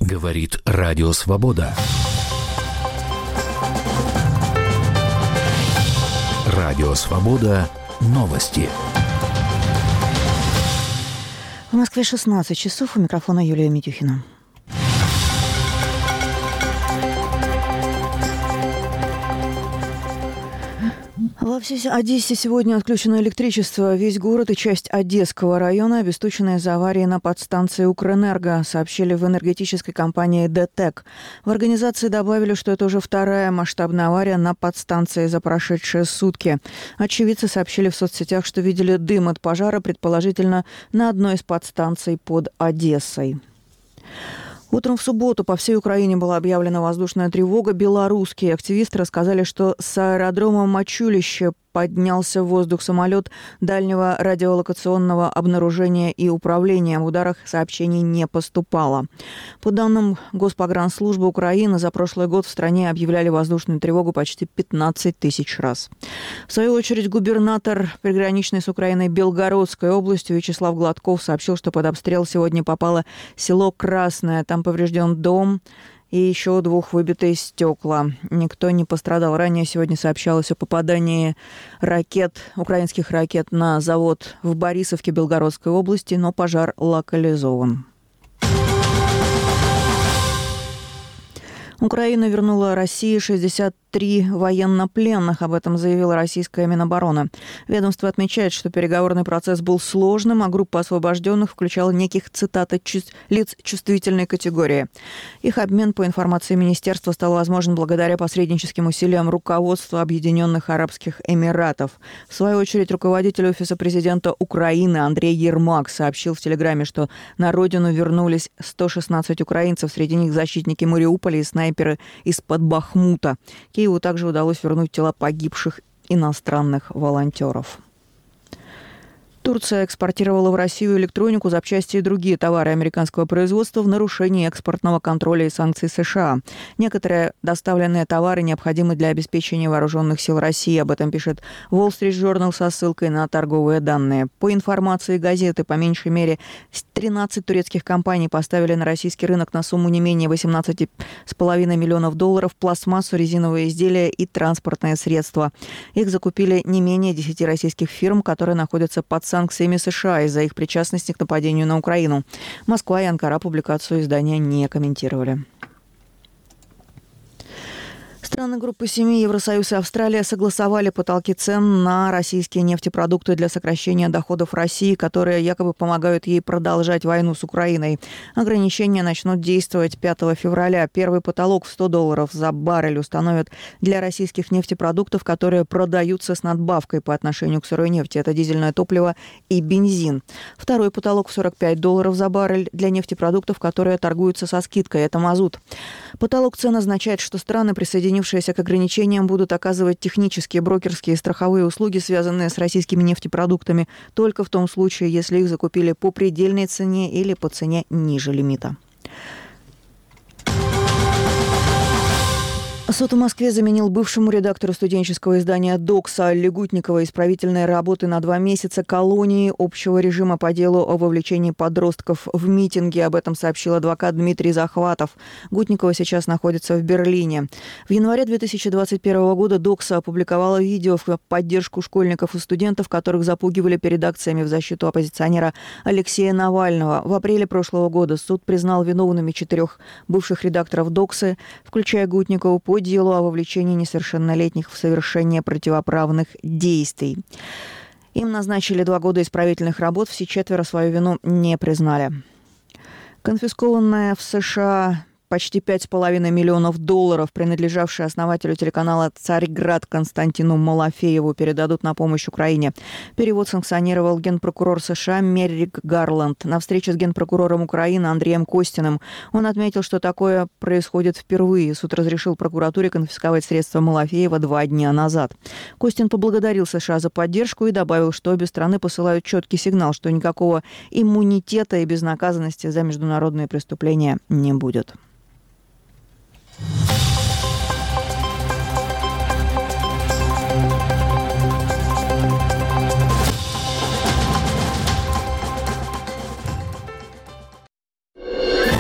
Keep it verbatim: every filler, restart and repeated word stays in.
Говорит Радио Свобода. Радио Свобода. Новости. В Москве шестнадцать часов. У микрофона Юлия Митюхина. Во всей Одессе сегодня отключено электричество. Весь город и часть Одесского района обесточены из-за аварии на подстанции «Укрэнерго», сообщили в энергетической компании «ДТЭК». В организации добавили, что это уже вторая масштабная авария на подстанции за прошедшие сутки. Очевидцы сообщили в соцсетях, что видели дым от пожара, предположительно, на одной из подстанций под Одессой. Утром в субботу по всей Украине была объявлена воздушная тревога. Белорусские активисты рассказали, что с аэродрома Мачулище поднялся в воздух самолет дальнего радиолокационного обнаружения и управления. В ударах сообщений не поступало. По данным Госпогранслужбы Украины, за прошлый год в стране объявляли воздушную тревогу почти пятнадцать тысяч раз. В свою очередь, губернатор приграничной с Украиной Белгородской области Вячеслав Гладков сообщил, что под обстрел сегодня попало село Красное. Там поврежден дом и еще у двух выбитые стекла. Никто не пострадал. Ранее сегодня сообщалось о попадании ракет, украинских ракет на завод в Борисовке Белгородской области, но пожар локализован. Украина вернула России шестьдесят три военнопленных. Об этом заявила российская Минобороны. Ведомство отмечает, что переговорный процесс был сложным, а группа освобожденных включала неких, цитата, лиц чувствительной категории. Их обмен, по информации министерства, стал возможен благодаря посредническим усилиям руководства Объединенных Арабских Эмиратов. В свою очередь, руководитель Офиса президента Украины Андрей Ермак сообщил в Телеграме, что на родину вернулись сто шестнадцать украинцев, среди них защитники Мариуполя и снайперы из-под Бахмута. Киеву также удалось вернуть тела погибших иностранных волонтеров. Турция экспортировала в Россию электронику, запчасти и другие товары американского производства в нарушении экспортного контроля и санкций США. Некоторые доставленные товары необходимы для обеспечения вооруженных сил России. Об этом пишет Wall Street Journal со ссылкой на торговые данные. По информации газеты, по меньшей мере, тринадцать турецких компаний поставили на российский рынок на сумму не менее восемнадцать целых пять десятых миллионов долларов пластмассу, резиновые изделия и транспортные средства. Их закупили не менее десяти российских фирм, которые находятся под санкциями США из-за их причастности к нападению на Украину. Москва и Анкара публикацию издания не комментировали. Страны группы семи Евросоюз и Австралия согласовали потолки цен на российские нефтепродукты для сокращения доходов России, которые якобы помогают ей продолжать войну с Украиной. Ограничения начнут действовать пятого февраля. Первый потолок в сто долларов за баррель установят для российских нефтепродуктов, которые продаются с надбавкой по отношению к сырой нефти. Это дизельное топливо и бензин. Второй потолок в сорок пять долларов за баррель для нефтепродуктов, которые торгуются со скидкой. Это мазут. Потолок цен означает, что страны, присоединившиеся к ограничениям, будут оказывать технические, брокерские и страховые услуги, связанные с российскими нефтепродуктами, только в том случае, если их закупили по предельной цене или по цене ниже лимита. Суд в Москве заменил бывшему редактору студенческого издания «Докса» Алле Гутниковой исправительные работы на два месяца колонии общего режима по делу о вовлечении подростков в митинги. Об этом сообщил адвокат Дмитрий Захватов. Гутникова сейчас находится в Берлине. В январе две тысячи двадцать первого года «Докса» опубликовала видео в поддержку школьников и студентов, которых запугивали перед акциями в защиту оппозиционера Алексея Навального. В апреле прошлого года суд признал виновными четырех бывших редакторов «Доксы», включая Гутникову, по делу о вовлечении несовершеннолетних в совершение противоправных действий. Им назначили два года исправительных работ, все четверо свою вину не признали. Конфискованная в США почти пять с половиной миллионов долларов, принадлежавшие основателю телеканала «Царьград» Константину Малафееву, передадут на помощь Украине. Перевод санкционировал генпрокурор США Меррик Гарланд. На встрече с генпрокурором Украины Андреем Костиным он отметил, что такое происходит впервые. Суд разрешил прокуратуре конфисковать средства Малафеева два дня назад. Костин поблагодарил США за поддержку и добавил, что обе страны посылают четкий сигнал, что никакого иммунитета и безнаказанности за международные преступления не будет.